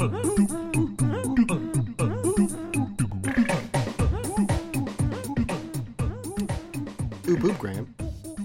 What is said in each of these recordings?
Oop, oop, Graham.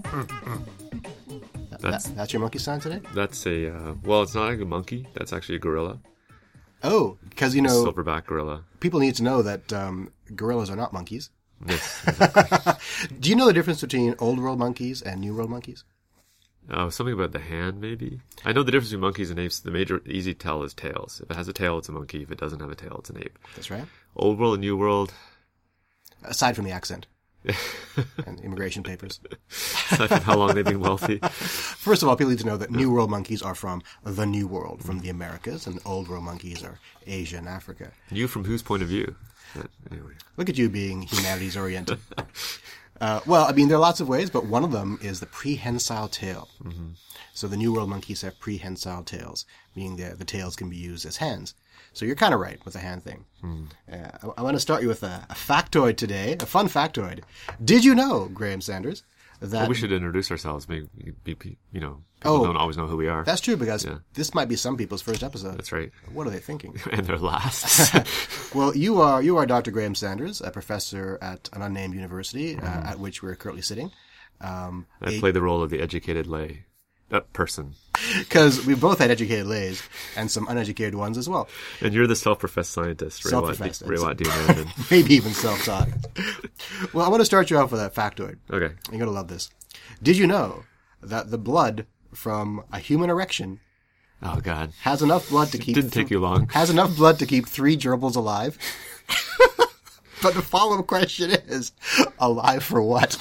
That's your monkey sound today? That's a, well, it's not like a monkey. That's actually a gorilla. Oh, because, you know, Silverback gorilla. people need to know that gorillas are not monkeys. Yes, exactly. Do you know the difference between old world monkeys and new world monkeys? Something about the hand, maybe? I know the difference between monkeys and apes. The major easy tell is tails. If it has a tail, it's a monkey. If it doesn't have a tail, it's an ape. That's right. Old world and new world. Aside from the accent and immigration papers. Aside from how long they've been wealthy. First of all, people need to know that New World monkeys are from the New World, from the Americas, and Old World monkeys are Asia and Africa. You from whose point of view? Anyway. Look at you being humanities oriented. Well, I mean, there are lots of ways, but one of them is the prehensile tail. Mm-hmm. So the New World monkeys have prehensile tails, meaning the tails can be used as hands. So you're kind of right with the hand thing. I want to start you with a factoid today, a fun factoid. Did you know, Graham Sanders, that... Well, we should introduce ourselves. Maybe, you know, people don't always know who we are. That's true, because this might be some people's first episode. That's right. What are they thinking? And their last. Well, you are Dr. Graham Sanders, a professor at an unnamed university, at which we're currently sitting. I play the role of the educated lay person. Because we both had educated lays and some uneducated ones as well. And you're the self-professed scientist, Self-professed. Rewat Dionan. Maybe even self-taught. Well, I want to start you off with a factoid. Okay. You're going to love this. Did you know that the blood from a human erection Oh, God. has enough blood to keep... Didn't take you long. Has enough blood to keep 3 gerbils alive? But the follow-up question is, alive for what?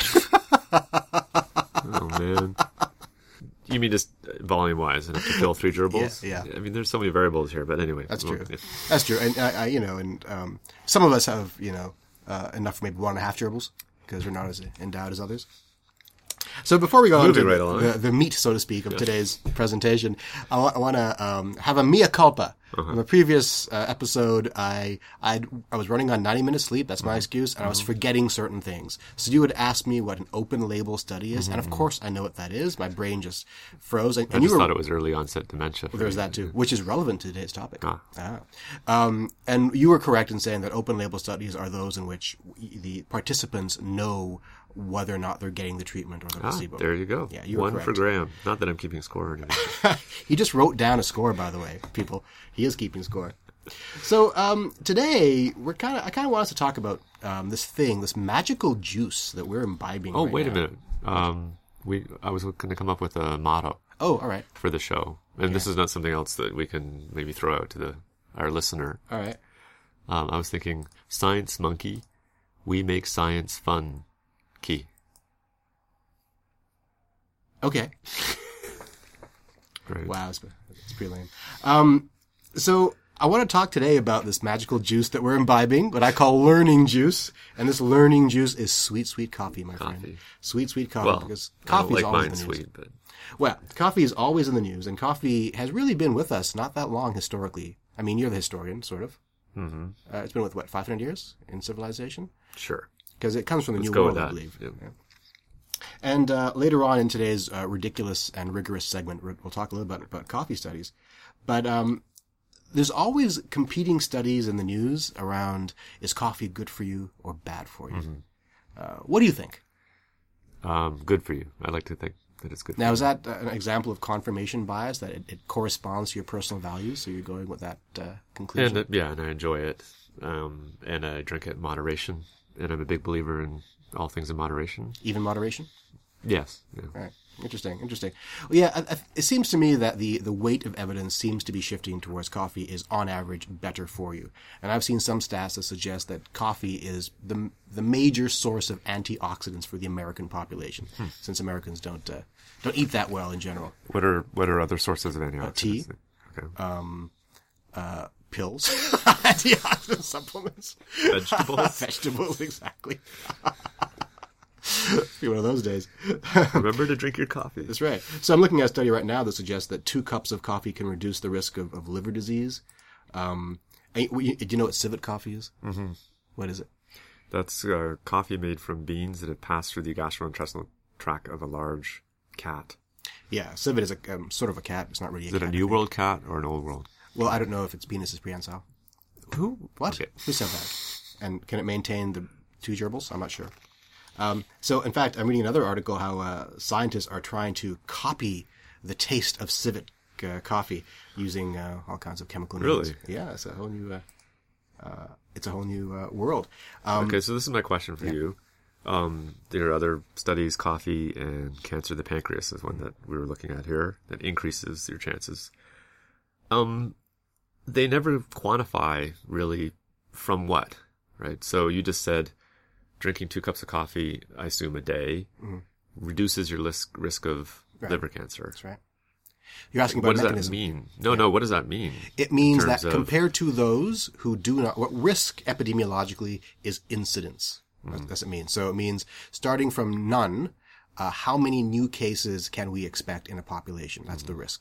Oh, man. You mean just volume-wise, enough to fill 3 gerbils? Yeah. I mean, there's so many variables here, but anyway. That's true. Yeah. That's true. And, some of us have, enough for maybe 1.5 gerbils, because we're not as endowed as others. So before we go on to the meat, so to speak, of today's presentation, I want to have a mea culpa. In the previous episode, I was running on 90 minutes sleep. That's my excuse, and I was forgetting certain things. So you would ask me what an open label study is, and of course I know what that is. My brain just froze. And I just thought it was early onset dementia. Well, there's that too, which is relevant to today's topic. And you were correct in saying that open label studies are those in which the participants know whether or not they're getting the treatment or the placebo. There you go. Yeah, you were correct. 1 for Graham. Not that I'm keeping score or anything. He just wrote down a score, by the way, people. He is keeping score. So today, I kind of want us to talk about this magical juice that we're imbibing. Oh, right wait now. a minute. I was going to come up with a motto. Oh, all right. For the show, and this is not something else that we can maybe throw out to our listener. All right. I was thinking, science monkey, we make science fun. Key. Okay. Right. Wow, it's pretty lame. So I want to talk today about this magical juice that we're imbibing, what I call learning juice. And this learning juice is sweet, sweet coffee, my friend. Sweet, sweet coffee. Well, because coffee is always in the news. Sweet, but... Well, coffee is always in the news, and coffee has really been with us not that long historically. I mean, you're the historian, sort of. Mm-hmm. It's been with, 500 years in civilization? Sure. Because it comes from the New World, I believe. Yep. Yeah. And later on in today's ridiculous and rigorous segment, we'll talk a little bit about coffee studies. But there's always competing studies in the news around, is coffee good for you or bad for you? Mm-hmm. What do you think? Good for you. I like to think that it's good for you. Now, is that an example of confirmation bias, that it corresponds to your personal values, so you're going with that conclusion? And I enjoy it. And I drink it in moderation. And I'm a big believer in all things in moderation. Even moderation? Yes. Yeah. All right. Interesting. Well, yeah, it seems to me that the weight of evidence seems to be shifting towards coffee is, on average, better for you. And I've seen some stats that suggest that coffee is the major source of antioxidants for the American population, since Americans don't eat that well in general. What are other sources of antioxidants? Tea. Okay. Pills. Antioxidant supplements. Vegetables. Vegetables, exactly. Be one of those days. Remember to drink your coffee. That's right. So I'm looking at a study right now that suggests that 2 cups of coffee can reduce the risk of liver disease. Do you know what civet coffee is? Mm-hmm. What is it? That's coffee made from beans that have passed through the gastrointestinal tract of a large cat. Yeah, civet is a sort of a cat. It's not really a cat. Is it a New World cat or an Old World? Well, I don't know if its penis is prehensile. Who? What? Okay. Who said that? And can it maintain the two gerbils? I'm not sure. So, in fact, I'm reading another article how scientists are trying to copy the taste of civet coffee using all kinds of chemical means. Really? Yeah, it's a whole new. It's a whole new world. Okay, so this is my question for you. There are other studies, coffee and cancer of the pancreas is one that we were looking at here, that increases your chances. They never quantify really from what, right? So you just said drinking 2 cups of coffee, I assume a day, reduces your risk of liver cancer. That's right. You're asking about mechanism. What does that mean? No, what does that mean? It means that compared to those who do not, what risk epidemiologically is incidence. What does it mean? So it means starting from none, how many new cases can we expect in a population? That's the risk.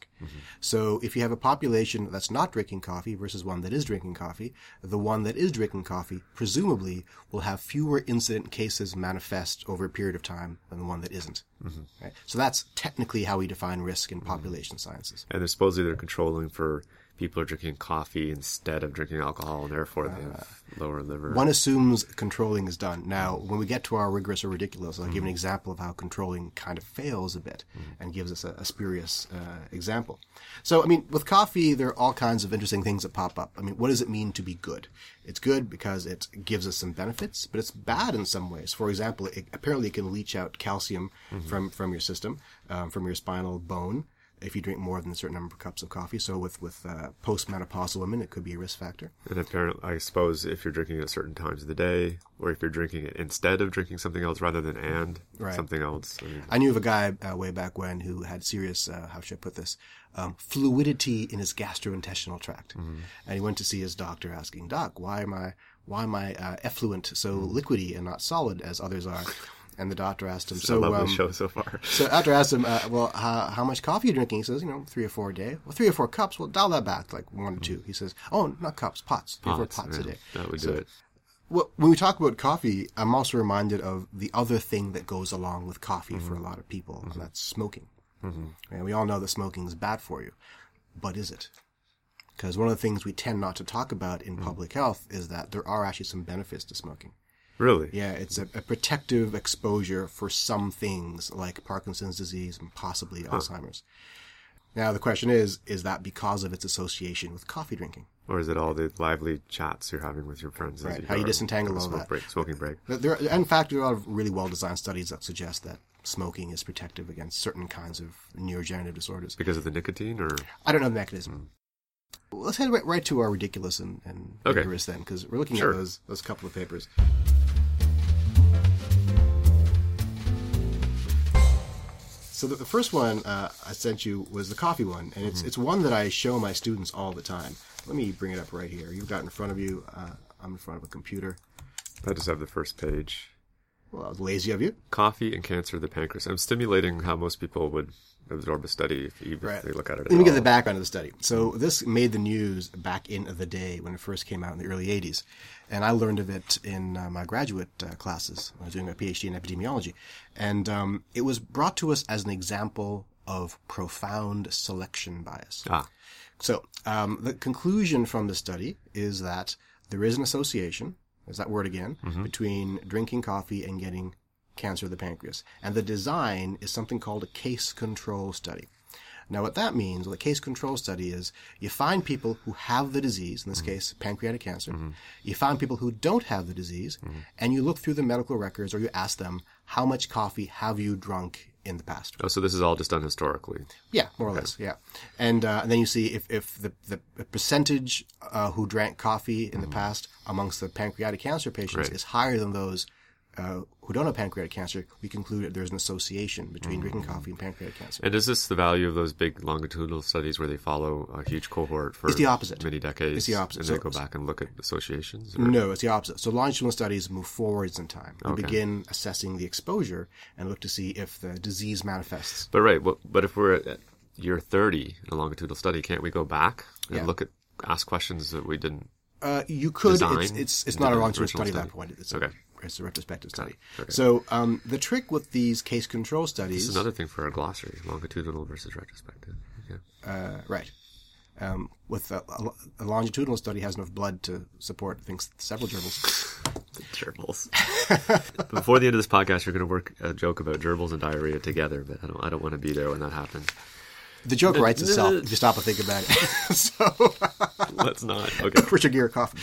So if you have a population that's not drinking coffee versus one that is drinking coffee, the one that is drinking coffee presumably will have fewer incident cases manifest over a period of time than the one that isn't. Right? So that's technically how we define risk in population sciences. And they're supposedly they're controlling for people are drinking coffee instead of drinking alcohol, and therefore they have lower liver. One assumes controlling is done. Now, when we get to our rigorous or ridiculous, I'll give an example of how controlling kind of fails a bit and gives us a spurious example. So, I mean, with coffee, there are all kinds of interesting things that pop up. I mean, what does it mean to be good? It's good because it gives us some benefits, but it's bad in some ways. For example, apparently it can leach out calcium from your system, from your spinal bone, if you drink more than a certain number of cups of coffee. So with postmenopausal women, it could be a risk factor. And apparently, I suppose if you're drinking it at certain times of the day, or if you're drinking it instead of drinking something else rather than something else. I knew of a guy way back when who had serious, how should I put this, fluidity in his gastrointestinal tract. And he went to see his doctor asking, Doc, why am I effluent so liquidy and not solid as others are? And the doctor asked him, so lovely show so far. So after I asked him, well, how much coffee are you drinking? He says, 3 or 4 a day. Well, 3 or 4 cups. Well, dial that back to like 1 or 2. He says, oh, not cups, pots. 3 or 4 pots a day. That would do it. Well, when we talk about coffee, I'm also reminded of the other thing that goes along with coffee for a lot of people, and that's smoking. And we all know that smoking is bad for you. But is it? Because one of the things we tend not to talk about in public health is that there are actually some benefits to smoking. Really? Yeah, it's a protective exposure for some things like Parkinson's disease and possibly Alzheimer's. Now, the question is that because of its association with coffee drinking? Or is it all the lively chats you're having with your friends? Right, how you disentangle all that. Smoking break. In fact, there are a lot of really well-designed studies that suggest that smoking is protective against certain kinds of neurodegenerative disorders. Because of the nicotine, or? I don't know the mechanism. Well, let's head right to our ridiculous and rigorous then, because we're looking at those couple of papers. So the first one I sent you was the coffee one, and it's one that I show my students all the time. Let me bring it up right here. You've got it in front of you. I'm in front of a computer. I just have the first page. Well, lazy of you. Coffee and cancer of the pancreas. I'm stimulating how most people would absorb a study if they look at it. Let me get the background of the study. So this made the news back in the day when it first came out in the early 80s. And I learned of it in my graduate classes. I was doing a PhD in epidemiology. And it was brought to us as an example of profound selection bias. So the conclusion from the study is that there is an association, there's that word again, between drinking coffee and getting cancer of the pancreas. And the design is something called a case control study. Now, what that means, the case control study is you find people who have the disease, in this case, pancreatic cancer. You find people who don't have the disease, and you look through the medical records or you ask them, how much coffee have you drunk in the past? Oh, so this is all just done historically? Yeah, more or less, yeah. And then you see if the percentage who drank coffee in the past amongst the pancreatic cancer patients is higher than those who don't have pancreatic cancer, we conclude that there's an association between drinking coffee and pancreatic cancer. And is this the value of those big longitudinal studies where they follow a huge cohort for it's the opposite. Many decades? It's the opposite. And they go back and look at associations? Or? No, it's the opposite. So longitudinal studies move forwards in time. We begin assessing the exposure and look to see if the disease manifests. But if we're at year 30 in a longitudinal study, can't we go back and ask questions that we didn't You could. design? It's not a longitudinal study at that point. It's a retrospective study. Okay. So the trick with these case control studies... This is another thing for our glossary, longitudinal versus retrospective. Right. with a longitudinal study has enough blood to support, I think, several gerbils. Gerbils. Before the end of this podcast, you're going to work a joke about gerbils and diarrhea together, but I don't want to be there when that happens. The joke writes itself if you stop and think about it. So let's not. Okay. Richard Gere coffee.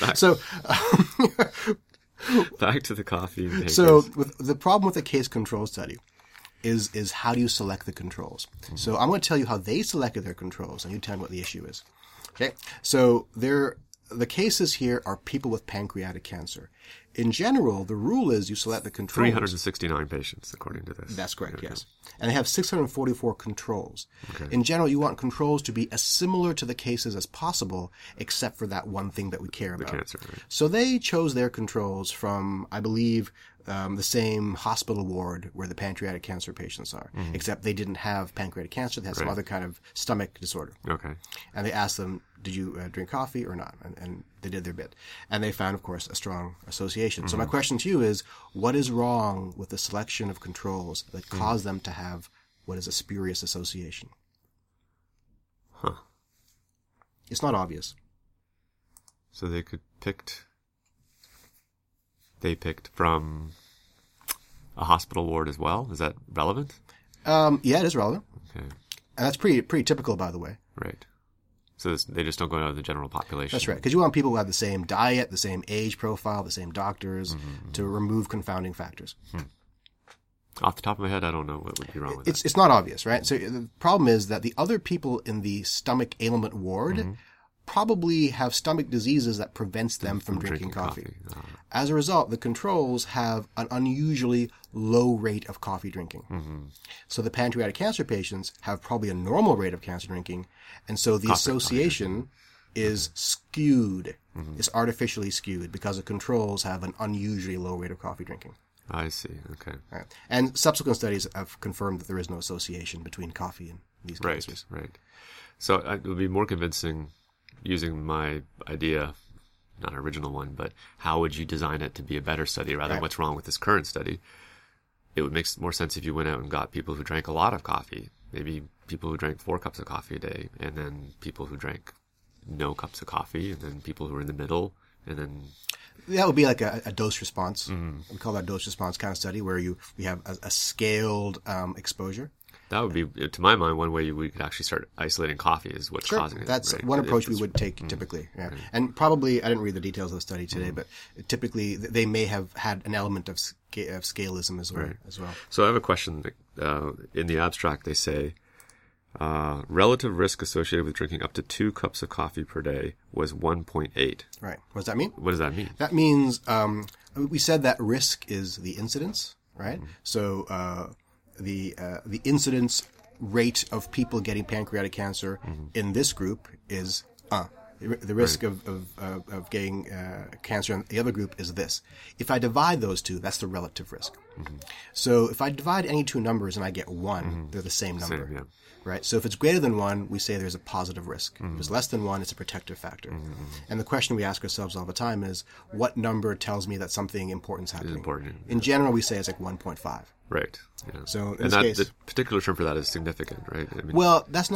Back to the coffee. Makers. So the problem with the case control study is how do you select the controls? Mm-hmm. So I'm going to tell you how they selected their controls, and you tell me what the issue is. Okay. So the cases here are people with pancreatic cancer. In general, the rule is you select the controls. 369 patients, according to this. That's correct, okay. Yes. And they have 644 controls. Okay. In general, you want controls to be as similar to the cases as possible, except for that one thing that we care about. The cancer, right. So they chose their controls from, I believe, the same hospital ward where the pancreatic cancer patients are, except they didn't have pancreatic cancer. They had some other kind of stomach disorder. Okay. And they asked them, did you drink coffee or not? And they did their bit. And they found, of course, a strong association. So my question to you is, what is wrong with the selection of controls that cause them to have what is a spurious association? Huh. It's not obvious. So they picked from a hospital ward as well? Is that relevant? Yeah, it is relevant. Okay. And that's pretty typical, by the way. Right. So they just don't go out of the general population. That's right. Because you want people who have the same diet, the same age profile, the same doctors to remove confounding factors. Off the top of my head, I don't know what would be wrong with that. It's not obvious, right? So the problem is that the other people in the stomach ailment ward probably have stomach diseases that prevents them from drinking coffee. As a result, the controls have an unusually low rate of coffee drinking. So the pancreatic cancer patients have probably a normal rate of cancer drinking, and so the association is skewed. It's artificially skewed because the controls have an unusually low rate of coffee drinking. I see. Okay. Right. And subsequent studies have confirmed that there is no association between coffee and these cancers. Right. So it would be more convincing using my idea, not an original one, but how would you design it to be a better study rather than what's wrong with this current study? It would make more sense if you went out and got people who drank a lot of coffee, maybe people who drank 4 cups of coffee a day, and then people who drank no cups of coffee, and then people who were in the middle, and then... That would be like a dose response. We call that dose response kind of study where we have a scaled exposure. That would be, to my mind, one way we could actually start isolating coffee is what's causing it. That's one approach we would take typically. Yeah. Right. And probably, I didn't read the details of the study today, but typically they may have had an element of scalism as well. So I have a question. In the abstract, they say, relative risk associated with drinking up to 2 cups of coffee per day was 1.8. Right. What does that mean? What does that mean? That means, we said that risk is the incidence, right? So, the incidence rate of people getting pancreatic cancer in this group is the risk of getting cancer in the other group is this. If I divide those two, that's the relative risk. So if I divide any two numbers and I get 1, they're the same number. Right? So if it's greater than 1, we say there's a positive risk. If it's less than 1, it's a protective factor. And the question we ask ourselves all the time is, what number tells me that something important is happening? In general, we say it's like 1.5. Right. Yeah. So in and this case, the particular term for that is significant, right? I mean, well, that's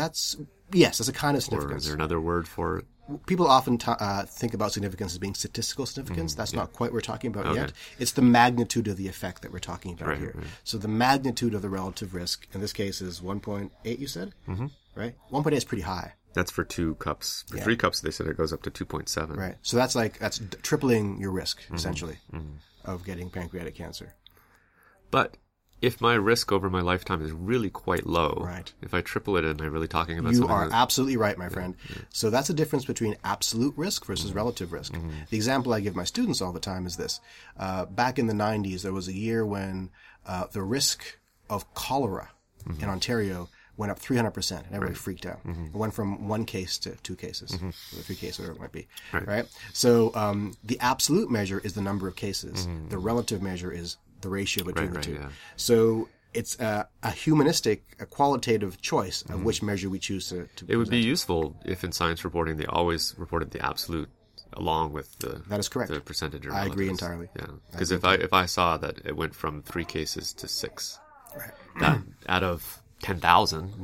a kind of significance. Or is there another word for it? People often think about significance as being statistical significance. That's not quite what we're talking about yet. It's the magnitude of the effect that we're talking about here. Right. So the magnitude of the relative risk, in this case, is 1.8, you said? Right? 1.8 is pretty high. That's for 2 cups. For 3 cups, they said it goes up to 2.7. Right. So that's tripling your risk, essentially, of getting pancreatic cancer. But if my risk over my lifetime is really quite low, right. If I triple it, am I really talking about you something? You are absolutely right, my friend. So that's the difference between absolute risk versus relative risk. The example I give my students all the time is this. Back in the 90s, there was a year when the risk of cholera in Ontario went up 300%, and everybody freaked out. It went from 1 case to 2 cases, or 3 cases, whatever it might be. Right? So the absolute measure is the number of cases. The relative measure is the ratio between the two. Yeah. So it's a humanistic, a qualitative choice of which measure we choose to It would be useful if in science reporting they always reported the absolute along with the that is correct. The percentage of I agree entirely. Yeah, because if I saw that it went from 3 cases to 6, that out of 10,000,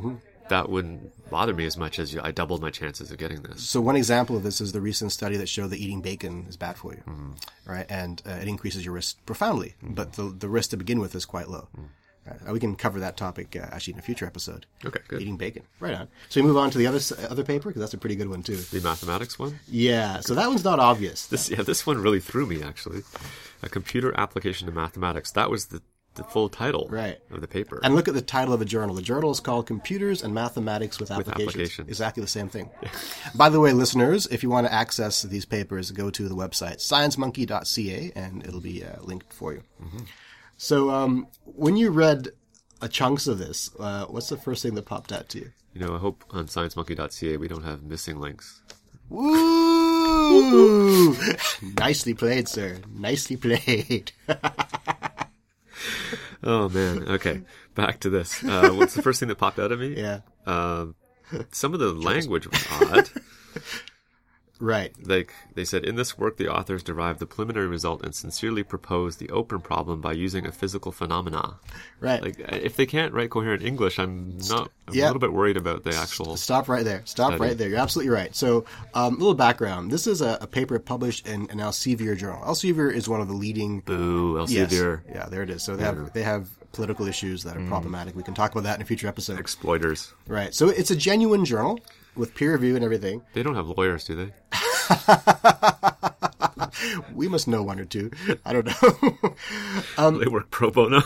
that wouldn't bother me as much as I doubled my chances of getting this. So one example of this is the recent study that showed that eating bacon is bad for you, right? And it increases your risk profoundly, but the risk to begin with is quite low. We can cover that topic actually in a future episode. Okay, good. Eating bacon. Right on. So we move on to the other paper, because that's a pretty good one too. The mathematics one? Yeah, so that one's not obvious. This one really threw me, actually. A computer application to mathematics. That was the full title of the paper. And look at the title of the journal. The journal is called Computers and Mathematics with Applications. Exactly the same thing. By the way, listeners, if you want to access these papers, go to the website sciencemonkey.ca and it'll be linked for you. Mm-hmm. So when you read chunks of this, what's the first thing that popped out to you? I hope on sciencemonkey.ca we don't have missing links. Woo! Nicely played, sir. Nicely played. Oh, man. Okay. Back to this. What's the first thing that popped out at me? Yeah. Some of the language was odd. Right. Like, they said, in this work, the authors derived the preliminary result and sincerely proposed the open problem by using a physical phenomena. Right. Like, if they can't write coherent English, I'm a little bit worried about the actual... Stop right there. Right there. You're absolutely right. So, a little background. This is a paper published in an Elsevier journal. Elsevier is one of the leading... Boo, Elsevier. Yes. Yeah, there it is. So they have political issues that are problematic. We can talk about that in a future episode. Exploiters. Right. So it's a genuine journal with peer review and everything. They don't have lawyers, do they? We must know one or two. I don't know. They work pro bono.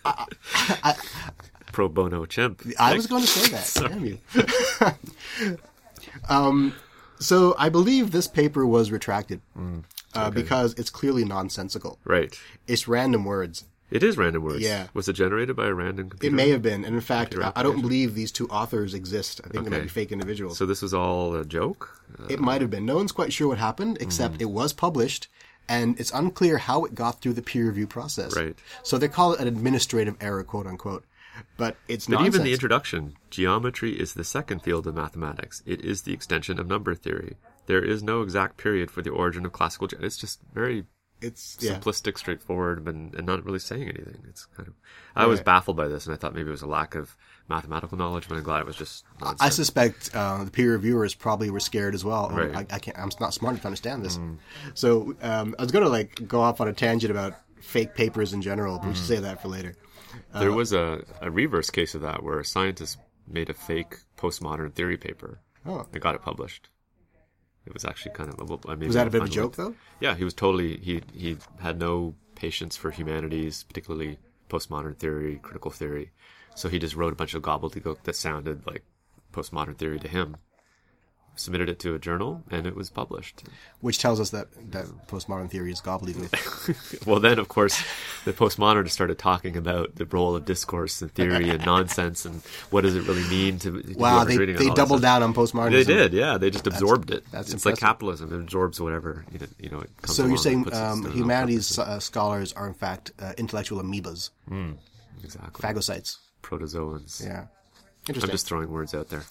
Pro bono chimp. I was going to say that. Damn you. So I believe this paper was retracted because it's clearly nonsensical. Right. It's random words. It is random words. Yeah. Was it generated by a random computer? It may have been. And in fact, I don't believe these two authors exist. I think they might be fake individuals. So this was all a joke? It might have been. No one's quite sure what happened, except it was published, and it's unclear how it got through the peer review process. Right. So they call it an administrative error, quote unquote. But it's nonsense. Even the introduction, geometry is the second field of mathematics. It is the extension of number theory. There is no exact period for the origin of classical geometry. It's just very... It's simplistic, straightforward, and not really saying anything. It's kind of. I was baffled by this, and I thought maybe it was a lack of mathematical knowledge, but I'm glad it was just nonsense. I suspect the peer reviewers probably were scared as well. Right. I'm not smart enough to understand this. So I was going to go off on a tangent about fake papers in general, but we should save that for later. There was a reverse case of that where a scientist made a fake postmodern theory paper and got it published. It was actually kind of... was that a bit of a joke, though? Yeah, he was totally... He had no patience for humanities, particularly postmodern theory, critical theory. So he just wrote a bunch of gobbledygook that sounded like postmodern theory to him, submitted it to a journal, and it was published. Which tells us that postmodern theory is gobbledygook. Well, then, of course, the postmodernists started talking about the role of discourse and theory and nonsense and what does it really mean to... Wow, they doubled down on postmodernism. They did, yeah. They just absorbed it. That's it's impressive. Like capitalism. It absorbs whatever, it comes So along. You're saying humanities scholars are, in fact, intellectual amoebas. Exactly. Phagocytes. Protozoans. Yeah. I'm just throwing words out there.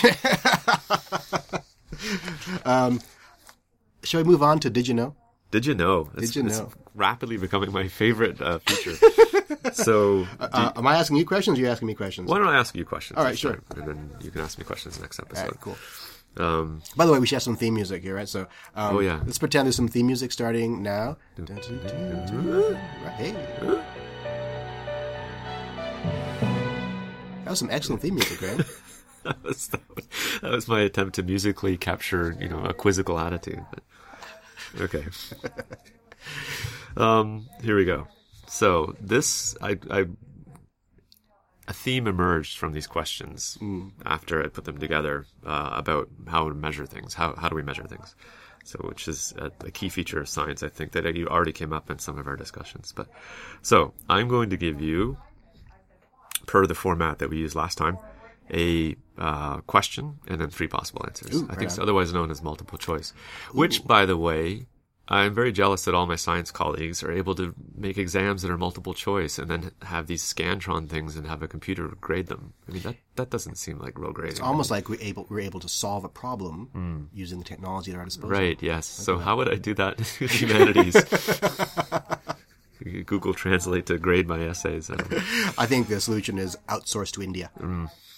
Shall we move on to Did You Know? Did you know? Did you know? It's rapidly becoming my favorite feature. So, am I asking you questions or are you asking me questions? Why don't I ask you questions? All right, sure. And then you can ask me questions next episode. All right, cool. By the way, we should have some theme music here, right? So, let's pretend there's some theme music starting now. Hey. That was some excellent theme music, right? that was my attempt to musically capture, a quizzical attitude. But, okay. Here we go. So this, a theme emerged from these questions after I put them together about how to measure things. How do we measure things? So, which is a key feature of science, I think, that already came up in some of our discussions. But so I'm going to give you, per the format that we used last time, a question and then 3 possible answers. I think it's otherwise known as multiple choice. Which, by the way, I'm very jealous that all my science colleagues are able to make exams that are multiple choice and then have these Scantron things and have a computer grade them. I mean, that doesn't seem like real grading. It's almost like we're able to solve a problem using the technology at our disposal. Right, yes. So how would I do that in humanities? Google Translate to grade my essays. I think the solution is outsourced to India.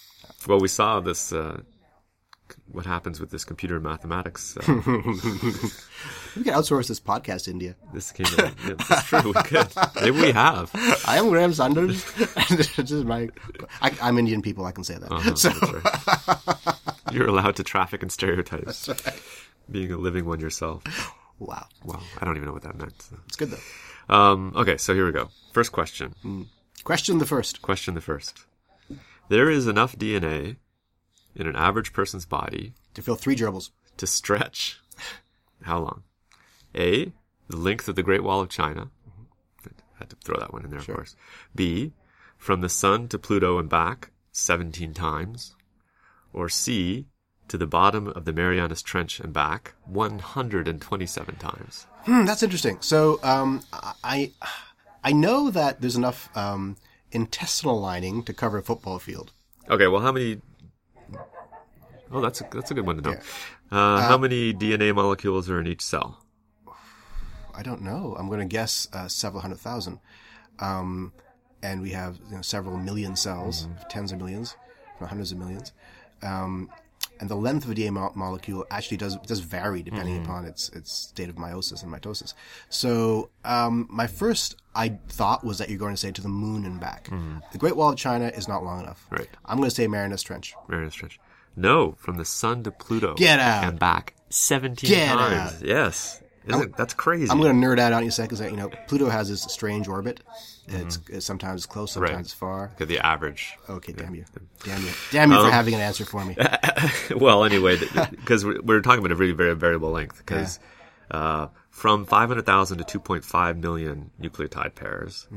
Well, we saw this. What happens with this computer mathematics? We could outsource this podcast to India. This came. Yeah, that's true. We could. Maybe we have. I am Graham Sanders. This is I'm Indian people. I can say that. So. That's right. You're allowed to traffic in stereotypes. That's right. Being a living one yourself. Wow. I don't even know what that meant. So. It's good though. Okay, so here we go. First question. Question the first. There is enough DNA in an average person's body to fill 3 gerbils. To stretch how long? A, the length of the Great Wall of China. I had to throw that one in there, of course. B, from the sun to Pluto and back 17 times. Or C, to the bottom of the Marianas Trench and back 127 times. That's interesting. So I know that there's enough intestinal lining to cover a football field. Okay, well, how many... Oh, that's a good one to know. Yeah. How many DNA molecules are in each cell? I don't know. I'm going to guess several 100,000. And we have several million cells, tens of millions, hundreds of millions. And the length of a DNA molecule actually does vary depending upon its state of meiosis and mitosis. So my first thought was that you're going to say to the moon and back. The Great Wall of China is not long enough. Right. I'm going to say Marianas Trench. Marianas Trench. No, from the sun to Pluto. Get out. And back 17 times. Out. Yes. That's crazy. I'm going to nerd out on you a second because Pluto has this strange orbit. It's sometimes close, sometimes far. Look at the average. Okay, damn you for having an answer for me. Well, anyway, because we're talking about a really very variable length. Because from 500,000 to 2.5 million nucleotide pairs,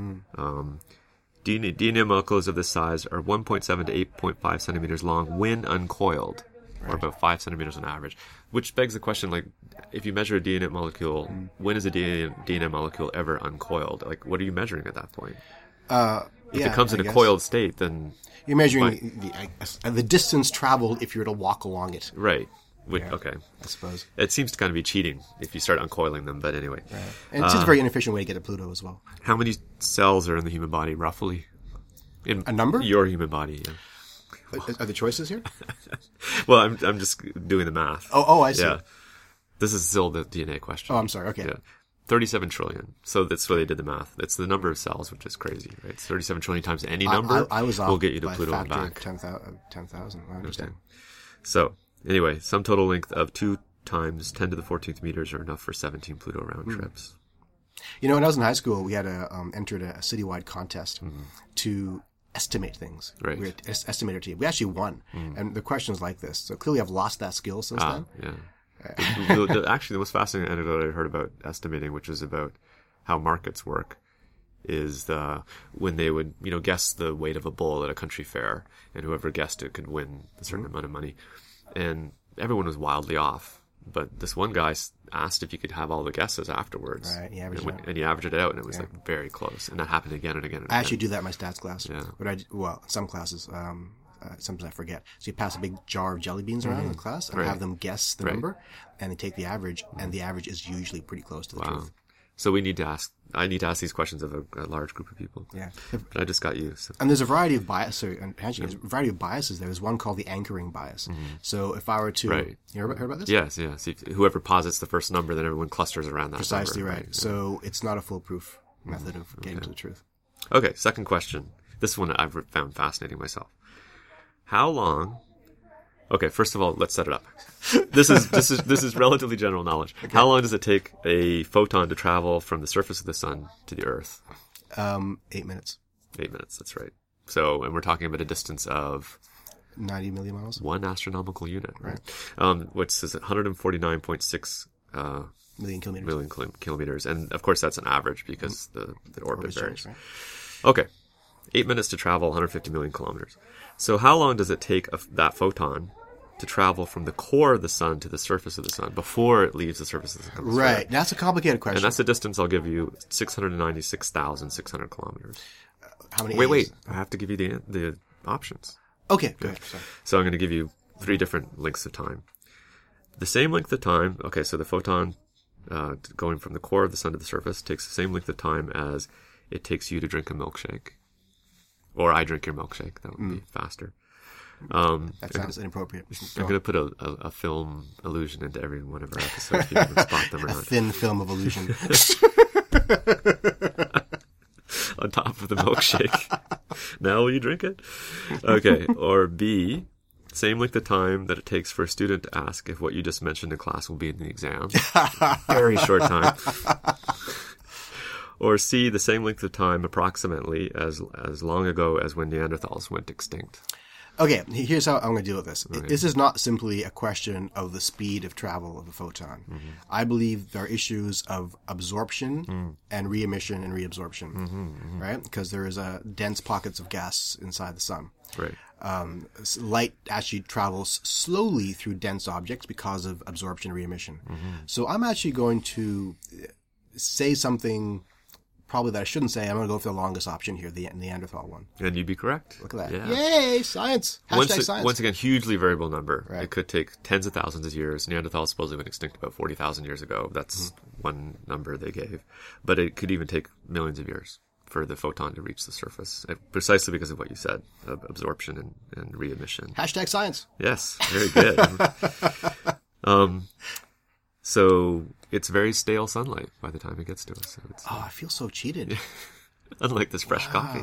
DNA molecules of this size are 1.7 to 8.5 centimeters long when uncoiled, or about 5 centimeters on average. Which begs the question, like, if you measure a DNA molecule, when is a DNA molecule ever uncoiled? Like, what are you measuring at that point? If it comes in a coiled state, then... You're measuring the distance traveled if you were to walk along it. Right. Okay. I suppose. It seems to kind of be cheating if you start uncoiling them, but anyway. Right. And it's a very inefficient way to get to Pluto as well. How many cells are in the human body, roughly? A number? Your human body, yeah. Are there choices here? Well, I'm just doing the math. Oh, I see. Yeah. This is still the DNA question. Oh, I'm sorry. Okay. Yeah. 37 trillion. So that's where they did the math. It's the number of cells, which is crazy, right? It's 37 trillion times any number. I was off will get you to by Pluto and back. 10,000. I understand. Okay. So anyway, sum total length of 2 times 10 to the 14th meters are enough for 17 Pluto round trips. When I was in high school, we had entered a citywide contest to estimate things. Right. We had estimator team. We actually won. And the question is like this. So clearly I've lost that skill since then. Yeah. Actually, the most fascinating anecdote I heard about estimating, which is about how markets work, is when they would, guess the weight of a bull at a country fair, and whoever guessed it could win a certain amount of money. And everyone was wildly off. But this one guy asked if you could have all the guesses afterwards. Right, he averaged it out, and it was like very close. And that happened again and again and again. I actually do that in my stats class. Yeah. But some classes, sometimes I forget. So you pass a big jar of jelly beans around in the class and have them guess the number, and they take the average, and the average is usually pretty close to the truth. So I need to ask these questions of a large group of people. Yeah. But I just got you. So. And there's a variety of biases there. There's one called the anchoring bias. So if I were to... You heard about this? Yes. See, whoever posits the first number, then everyone clusters around that Precisely number. Right. So it's not a foolproof method of getting to the truth. Okay, second question. This one I've found fascinating myself. How long... Okay, first of all, let's set it up. This is relatively general knowledge. Okay. How long does it take a photon to travel from the surface of the sun to the Earth? 8 minutes. 8 minutes, that's right. So, and we're talking about a distance of 90 million miles. 1 astronomical unit, right? Which is 149.6 million kilometers, and of course that's an average because the orbit varies. Right? Okay, 8 minutes to travel 150 million kilometers. So, how long does it take that photon to travel from the core of the sun to the surface of the sun before it leaves the surface of the sun? Right. That's a complicated question. And that's the distance I'll give you, 696,600 kilometers. How many Wait. I have to give you the options. Okay, go ahead. Sorry. So I'm going to give you 3 different lengths of time. The same length of time, okay, so the photon going from the core of the sun to the surface takes the same length of time as it takes you to drink a milkshake. Or I drink your milkshake. That would be faster. That sounds inappropriate. I'm going to put a film illusion into every one of our episodes. People can spot them or a not. thin film of illusion. On top of the milkshake. Now will you drink it? Okay. Or B, same length of time that it takes for a student to ask if what you just mentioned in class will be in the exam. Very short time. Or C, the same length of time approximately as long ago as when Neanderthals went extinct. Okay, here's how I'm going to deal with this. Okay. This is not simply a question of the speed of travel of a photon. Mm-hmm. I believe there are issues of absorption and re-emission and reabsorption, right? Because there is dense pockets of gas inside the sun. Right. Light actually travels slowly through dense objects because of absorption and re-emission. So I'm actually going to say something probably that I shouldn't say. I'm going to go for the longest option here, the Neanderthal one. And you'd be correct. Look at that. Yeah. Yay, science. Hashtag science. Once again, hugely variable number. Right. It could take tens of thousands of years. Neanderthals supposedly went extinct about 40,000 years ago. That's one number they gave. But it could even take millions of years for the photon to reach the surface, precisely because of what you said, absorption and re-emission. Hashtag science. Yes, very good. So it's very stale sunlight by the time it gets to us. So I feel so cheated. Unlike this fresh coffee.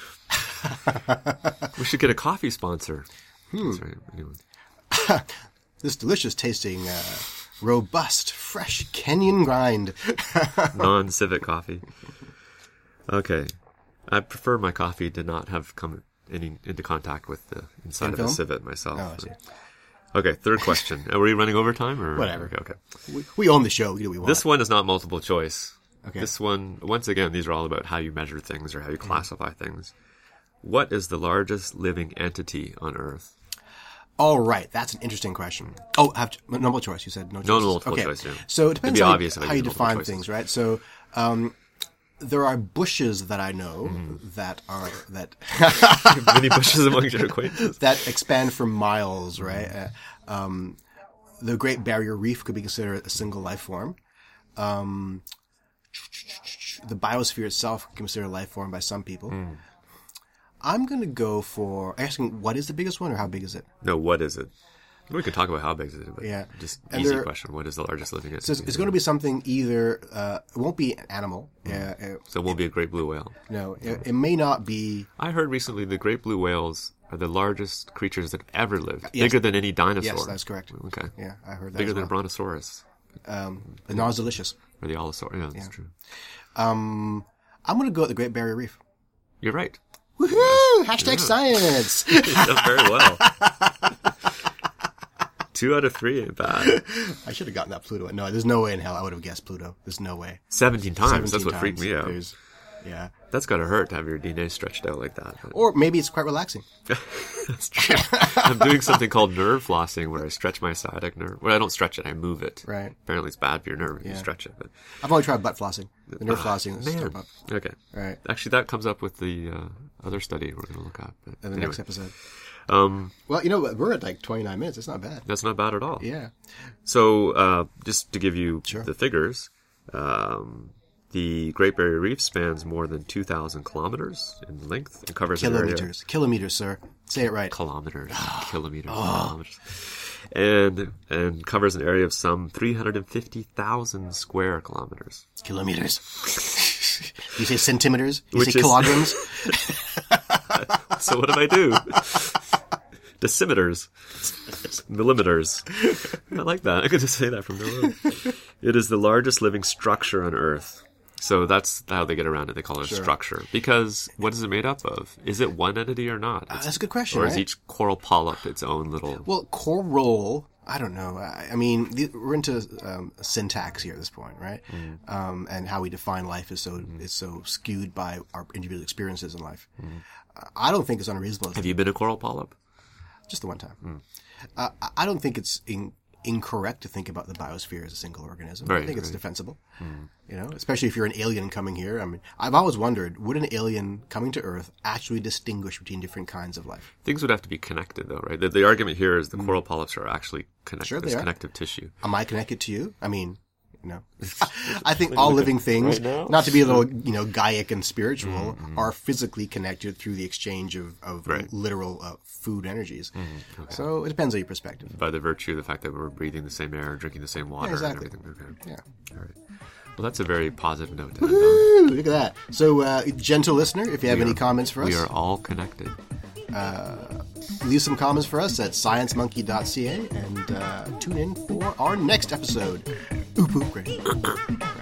We should get a coffee sponsor. That's right. Anyway. This delicious tasting, robust, fresh Kenyan grind. Non-civet coffee. Okay. I prefer my coffee to not have come into contact with the inside of a civet myself. Oh, I see. Okay, third question. Are we running over time or whatever? Okay. We own the show. We do what we want. This one is not multiple choice. Okay. This one, once again, these are all about how you measure things or how you classify things. What is the largest living entity on Earth? All right, that's an interesting question. Oh, multiple choice. You said no choice. No multiple choice. Yeah. So it depends on how you define things, right? So there are bushes that I know that many bushes among your acquaintances that expand for miles, right? The Great Barrier Reef could be considered a single life form. The biosphere itself can be considered a life form by some people. I'm going to go for asking what is the biggest one or how big is it? No, what is it? We could talk about how big is it, but just easy question. What is the largest living entity? So it's going to be something either, it won't be an animal. So it won't be a great blue whale. No, it may not be. I heard recently the great blue whales are the largest creatures that have ever lived. Yes. Bigger than any dinosaur. Yes, that's correct. Okay. Yeah, I heard that. Bigger than a brontosaurus. But not as delicious. Or the allosaurus. Yeah, that's true. I'm going to go with the Great Barrier Reef. You're right. Woohoo! Hashtag science. You've done very well. 2 out of 3 ain't bad. I should have gotten that Pluto. No, there's no way in hell I would have guessed Pluto. There's no way. 17 times. That's what freaked me out. Yeah. That's gotta hurt to have your DNA stretched out like that. Or maybe it's quite relaxing. That's true. I'm doing something called nerve flossing where I stretch my sciatic nerve. Well, I don't stretch it, I move it. Right. Apparently it's bad for your nerve if you stretch it. But I've only tried butt flossing. The nerve flossing is step up. Okay. Right. Actually, that comes up with the other study we're going to look at. But in the next episode. Well, you know what? We're at like 29 minutes. It's not bad. That's not bad at all. Yeah. So, just to give you the figures, the Great Barrier Reef spans more than 2,000 kilometers in length and covers kilometers. Kilometers, sir. Say it right. Kilometers. Kilometers. Kilometers. And covers an area of some 350,000 square kilometers. Kilometers. You say centimeters? You say kilograms? So what do I do? Decimeters. Millimeters. I like that. I could just say that from now on. It is the largest living structure on Earth. So that's how they get around it. They call it a structure. Because what is it made up of? Is it one entity or not? That's a good question, Or is each coral polyp its own little... Well, coral, I don't know. I mean, we're into syntax here at this point, right? And how we define life is so skewed by our individual experiences in life. I don't think it's unreasonable. Have you been a coral polyp? Just the one time. I don't think it's incorrect to think about the biosphere as a single organism. I think it's defensible. You know, especially if you're an alien coming here. I mean, I've always wondered, would an alien coming to Earth actually distinguish between different kinds of life? Things would have to be connected, though, right? The argument here is the coral polyps are actually connected. Sure, There's connective tissue. Am I connected to you? I mean, No. I think all living things, right not to be a little, Gaiac and spiritual, are physically connected through the exchange of literal food energies. Okay. So it depends on your perspective. By the virtue of the fact that we're breathing the same air, drinking the same water, exactly. and everything. Okay. Yeah. All right. Well, that's a very positive note. Woo-hoo! Look at that. So, gentle listener, if you have any comments for us. We are all connected. Leave some comments for us at sciencemonkey.ca and tune in for our next episode. Oop, oop, great.